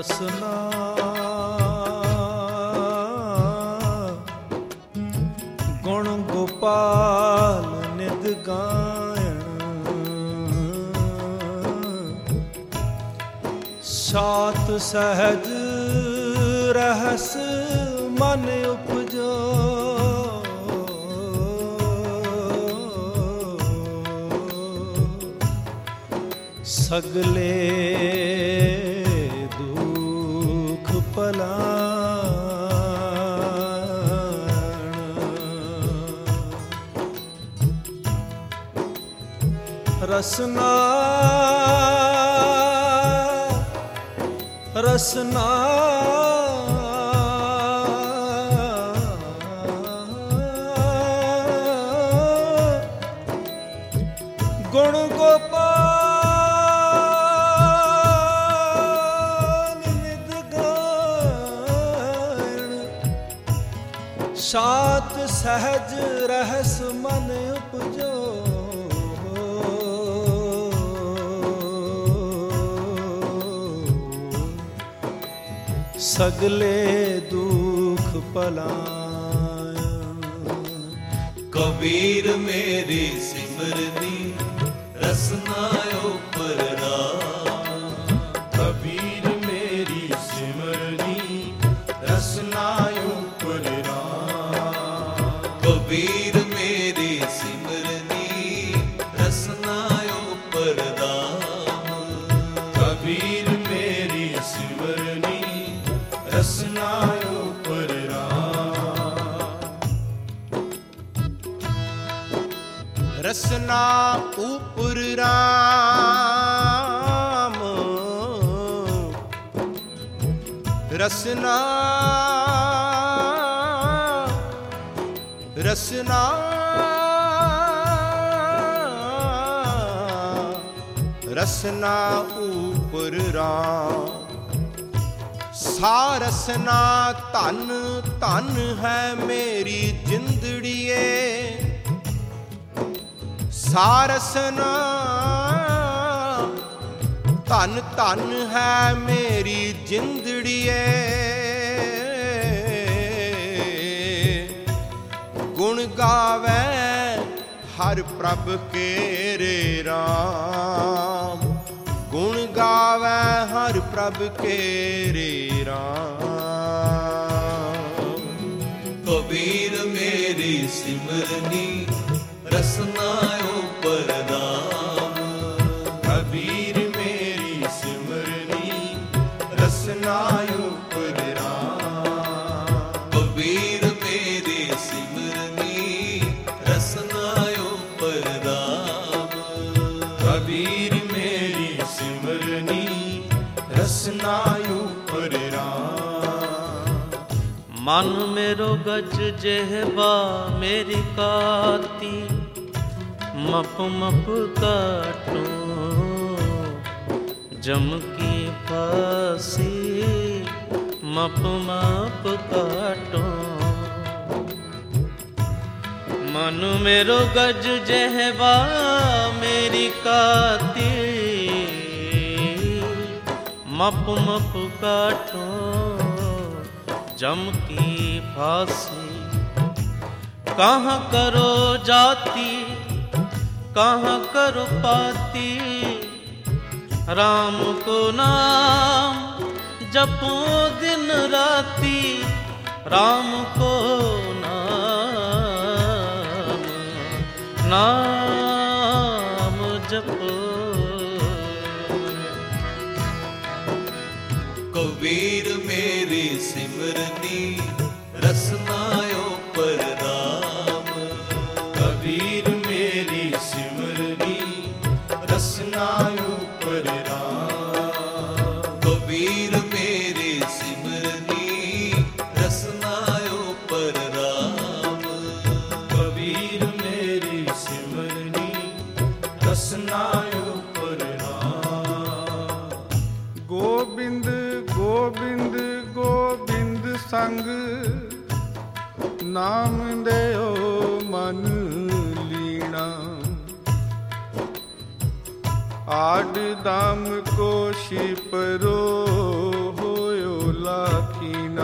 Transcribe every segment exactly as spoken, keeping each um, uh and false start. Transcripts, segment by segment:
ਰਸਨਾ ਗੁਣ ਗੋਪਾਲ ਨਿਦ ਗਾਇਣ ਸਾਤ ਸਹਿਜ ਰਹਿਸ ਮਨ ਉਪਜੋ ਸਗਲੇ ਦੁਖ ਪਲਾਣ ਰਸਨਾ ਰਸਨਾ ਗੁਣ ਗੋਪਾਲ ਨਿਦ ਗਾਇਣ ਸਾਤ ਸਹਿਜ ਰਹਿਸ ਮਨ ਉਪਜੋ ਸਗਲੇ ਦੁਖ ਪਲਾਇ कबीर मेरी सिमरनी रसना ऊपर राम ਕਬੀਰ ਮੇਰੀ ਸਿਮਰਨੀ ਰਸਨਾ ਉਪਰ ਰਾਮ कबीर मेरी सिमरनी रसना ऊपर राम ਕਬੀਰ ਮੇਰੀ ਸਿਮਰਨੀ ਰਸਨਾ ਉਪਰ ਰਾਮ ਰਸਨਾ ਉਪਰ ਰਾਮ ਰਸਨਾ ਰਸਨਾ ਰਸਨਾ ਉਪਰ ਰਾਮ ਸਾਰਸਨਾ ਧਨ ਧਨ ਹੈ ਮੇਰੀ ਜਿੰਦੜੀਏ ਸਾਰਸਨਾ ਧਨ ਧਨ ਹੈ ਮੇਰੀ ਜਿੰਦੜੀਏ ਗੁਣ ਗਾਵੇ ਹਰ ਪ੍ਰਭ ਕੇਰੇ ਰਾਮ ਗੁਣ ਗਾਵੇ ਹਰ ਪ੍ਰਭ ਕੇਰੇ ਰਾਮ कबीर मेरी सिमरनी रसना ऊपर राम ਕਬੀਰ ਮੇਰੀ ਸਿਮਰਨੀ ਰਸਨਾ ਉਪਰ ਰਾਮ कबीर मेरी सिमरनी रसना ऊपर राम ਕਬੀਰ ਮੇਰੀ ਸਿਮਰਨੀ ਰਸਨਾ ਉਪਰ ਰਾਮ ਮਨ ਮੇਰੋ ਗਜ ਜਿਹਵਾ ਮੇਰੀ ਕਾਤੀ ਮਪ ਮਪ ਕਾਟੋ ਜਮ ਕੀ ਫਾਸੀ ਮਪ ਮਪ ਕਾਟੋ ਮਨ ਮੇਰੋ ਗਜ ਜਿਹਵਾ ਮੇਰੀ ਕਾਤੀ ਮਪ ਮਪ ਕਾਟੋ जम की फांसी कहाँ करो जाती कहाँ करो पाती राम को नाम जपो दिन राती राम को नाम नाम जपो कबीर मेरी सिमरनी रसना ऊपर राम कबीर मेरी सिमरनी रसना उपर राम कबीर मेरी सिमरनी रसना ऊपर राम कबीर मेरी सिमरनी रसना उपर राम ਗੋਬਿੰਦ ਗੋਬਿੰਦ ਗੋਬਿੰਦ ਸੰਗ ਨਾਮ ਦਿਓ ਮਨ ਲੀਣਾ आड दाम को शिपरो होयो लाखीना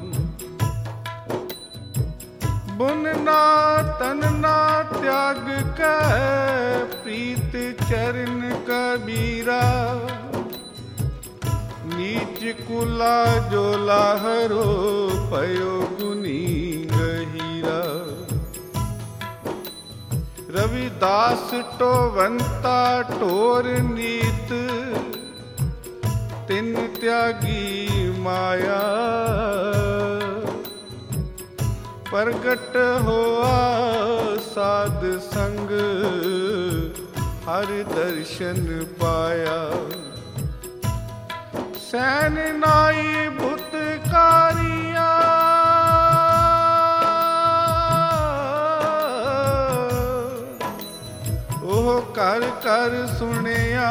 बुनना तनना त्याग कै प्रीत चरण कबीरा नीच कुला जोला हरो पयो गुनी गहीरा रविदास टोवंता टोर नीत तिन त्यागी माया प्रगट होआ साध संग हर दर्शन पाया सैन नाई भूतकारिया ओह कर कर सुनिया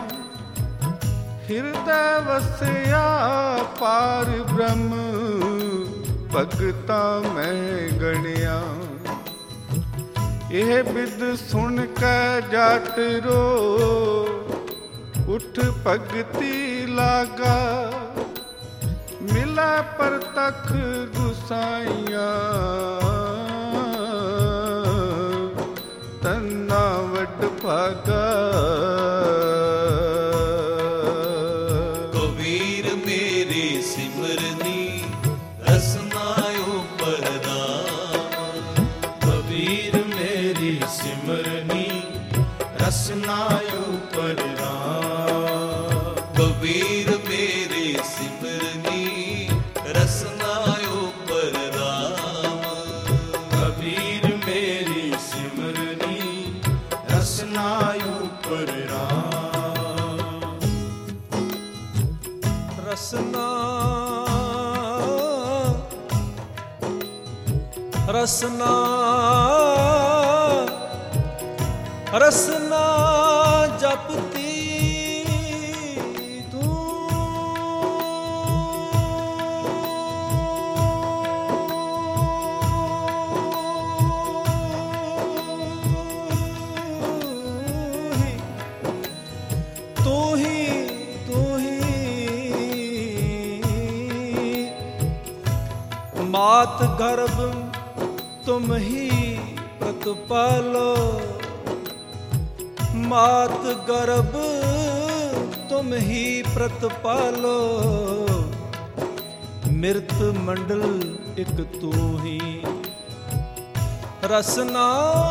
हृदय वसया पार ब्रह्म भगता मैं गणिया यह बिद सुन कै जाट रो उठ भगती लागा मिला परतख गुसाइया तन्ना वड भागा कबीर मेरे सिमरनी रसनायो परदाम कबीर मेरी सिमरनी रसनायो परदाम कबीर मेरे सिमरनी रसनायो परदाम कबीर मेरी सिमरनी रसनायो परदाम रसना रसना रसना जपती तू तू ही तू ही मात गर्भ तुम ही प्रतिपालो मात गर्भ तुम ही प्रतिपालो मृत मंडल एक तू ही रसना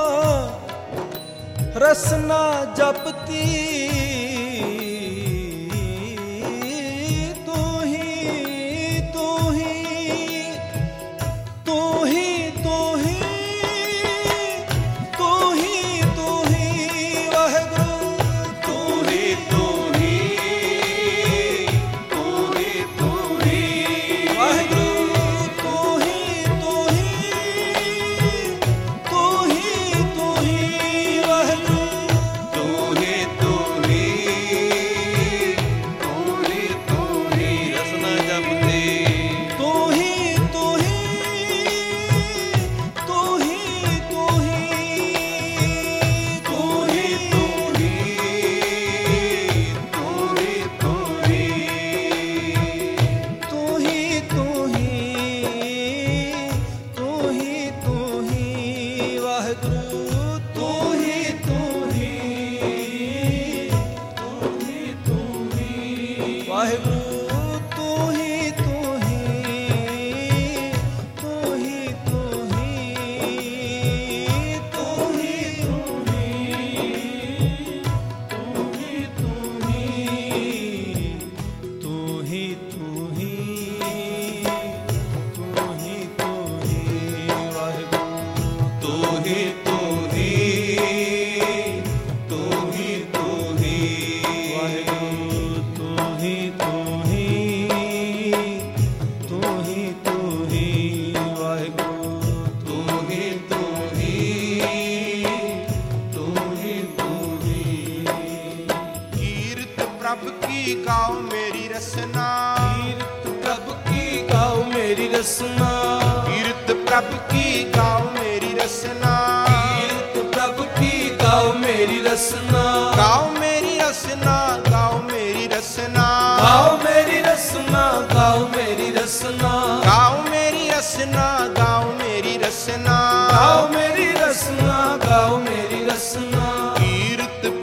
रसना जपती तू ही तू ही तू ही तू ही तू ही तू ही वाहेगुरु तू ही तू ही तू ही तू ही वाहेगुरु तू ही तू ही तू ही तू ही वाहेगुरु तू ही तू ही तू ही तू ही रसना जपते तू ही तू ही तू ही तू ही तू ही तू ही तू ही तू ही तू ही तू ही तू ही तू ही वाहेगुरु तू ही तू ही तू ही तू ही वाहेगुरु तू ही तू ही तू ही तू ही तू ही तू ही तू ही तू ही तू ही तू ही तू ही वाहेगुरु तू ही तू ही तू ही तू ही वाहेगुरु तू ही तू ही तू ही तू ही वाहेगुरु तू ही तू ही तू ही तू ही कीर्त प्रभ की गाओ मेरी रसना कीर्त प्रभु की गाओ मेरी रसना कीर्त प्रभ की गाओ मेरी रसना कीर्त प्रभु की गाओ मेरी रसना गाओ मेरी रसना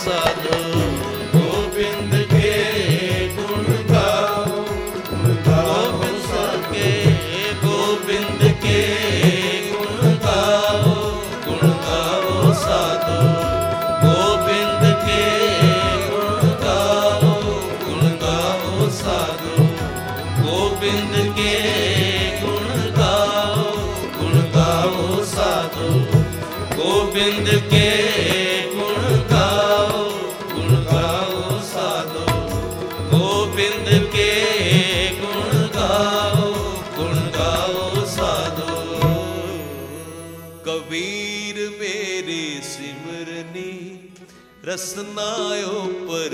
साधो गोविंद के गुण गाओ गुण गाओ सके गोविंद के गुण गाओ गुण गाओ साधो गोविंद के गुण गाओ गुण गाओ साधो गोविंद के गुण गाओ गुण गाओ साधो गोविंद के गुण गाओ गुण गाओ साधो गोविंद के गुण गाओ गुण गाओ साधो कबीर मेरी सिमरनी रसनायो पर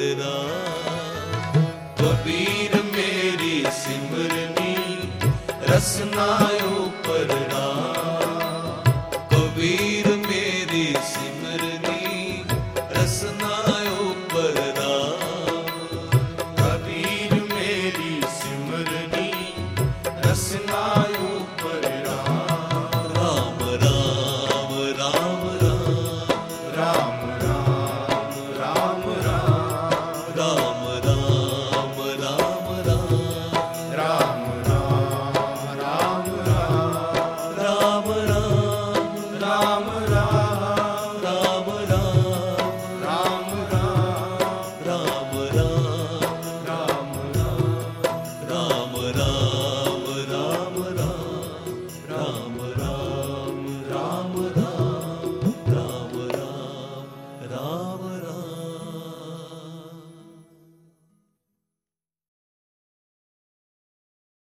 राम कबीर मेरी सिमरनी रसना